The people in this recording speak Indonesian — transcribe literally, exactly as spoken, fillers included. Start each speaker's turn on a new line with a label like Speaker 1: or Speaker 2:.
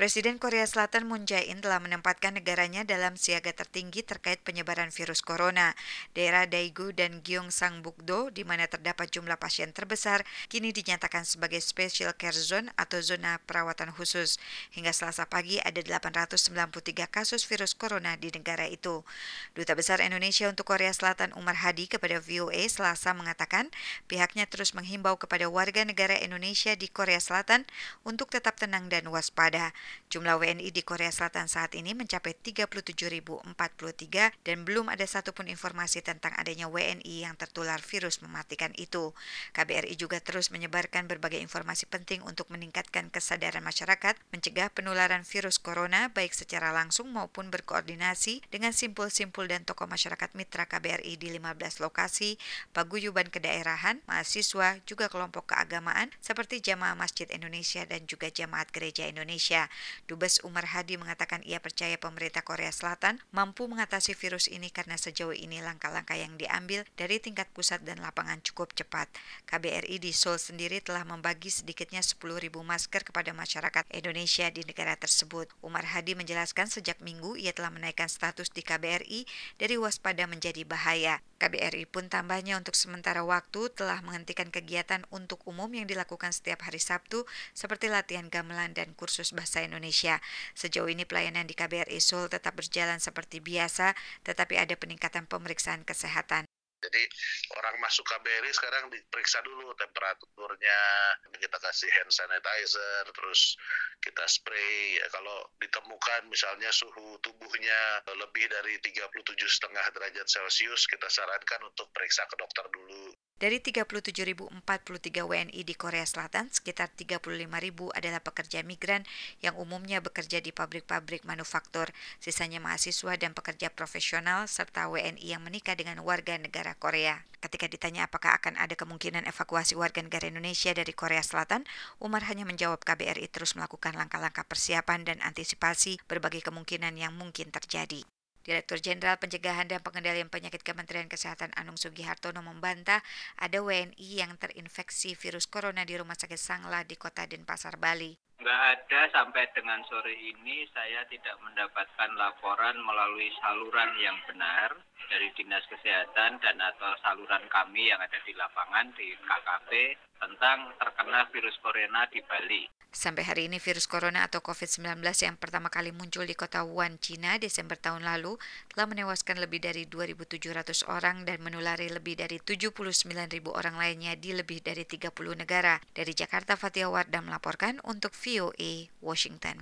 Speaker 1: Presiden Korea Selatan Moon Jae-in telah menempatkan negaranya dalam siaga tertinggi terkait penyebaran virus corona. Daerah Daegu dan Gyeongsang-bukdo, di mana terdapat jumlah pasien terbesar, kini dinyatakan sebagai Special Care Zone atau zona perawatan khusus. Hingga Selasa pagi ada delapan ratus sembilan puluh tiga kasus virus corona di negara itu. Duta Besar Indonesia untuk Korea Selatan Umar Hadi kepada V O A Selasa mengatakan pihaknya terus menghimbau kepada warga negara Indonesia di Korea Selatan untuk tetap tenang dan waspada. Jumlah W N I di Korea Selatan saat ini mencapai tiga puluh tujuh ribu empat puluh tiga dan belum ada satupun informasi tentang adanya W N I yang tertular virus mematikan itu. K B R I juga terus menyebarkan berbagai informasi penting untuk meningkatkan kesadaran masyarakat, mencegah penularan virus corona baik secara langsung maupun berkoordinasi dengan simpul-simpul dan tokoh masyarakat mitra K B R I di lima belas lokasi, paguyuban kedaerahan, mahasiswa, juga kelompok keagamaan seperti Jamaah Masjid Indonesia dan juga Jamaat Gereja Indonesia. Dubes Umar Hadi mengatakan ia percaya pemerintah Korea Selatan mampu mengatasi virus ini karena sejauh ini langkah-langkah yang diambil dari tingkat pusat dan lapangan cukup cepat. K B R I di Seoul sendiri telah membagi sedikitnya sepuluh ribu masker kepada masyarakat Indonesia di negara tersebut. Umar Hadi menjelaskan sejak Minggu ia telah menaikkan status di K B R I dari waspada menjadi bahaya. K B R I pun tambahnya untuk sementara waktu telah menghentikan kegiatan untuk umum yang dilakukan setiap hari Sabtu seperti latihan gamelan dan kursus bahasa Indonesia. Sejauh ini pelayanan di K B R I Seoul tetap berjalan seperti biasa, tetapi ada peningkatan pemeriksaan kesehatan.
Speaker 2: Jadi orang masuk K B R I sekarang diperiksa dulu temperaturnya, kita kasih hand sanitizer, terus kita spray. Ya, kalau ditemukan misalnya suhu tubuhnya lebih dari tiga puluh tujuh koma lima derajat Celcius, kita sarankan untuk periksa ke dokter dulu.
Speaker 1: Dari tiga puluh tujuh ribu empat puluh tiga W N I di Korea Selatan, sekitar tiga puluh lima ribu adalah pekerja migran yang umumnya bekerja di pabrik-pabrik manufaktur. Sisanya mahasiswa dan pekerja profesional serta W N I yang menikah dengan warga negara Korea. Ketika ditanya apakah akan ada kemungkinan evakuasi warga negara Indonesia dari Korea Selatan, Umar hanya menjawab K B R I terus melakukan langkah-langkah persiapan dan antisipasi berbagai kemungkinan yang mungkin terjadi. Direktur Jenderal Pencegahan dan Pengendalian Penyakit Kementerian Kesehatan Anung Sugihartono membantah ada W N I yang terinfeksi virus corona di Rumah Sakit Sangla di Kota Denpasar, Bali.
Speaker 3: Nggak ada, sampai dengan sore ini saya tidak mendapatkan laporan melalui saluran yang benar dari Dinas Kesehatan dan atau saluran kami yang ada di lapangan di K K P tentang terkena virus corona di Bali.
Speaker 1: Sampai hari ini virus corona atau covid sembilan belas yang pertama kali muncul di kota Wuhan, China Desember tahun lalu telah menewaskan lebih dari dua ribu tujuh ratus orang dan menulari lebih dari tujuh puluh sembilan ribu orang lainnya di lebih dari tiga puluh negara. Dari Jakarta, Fatia Wardah melaporkan untuk V O A Washington.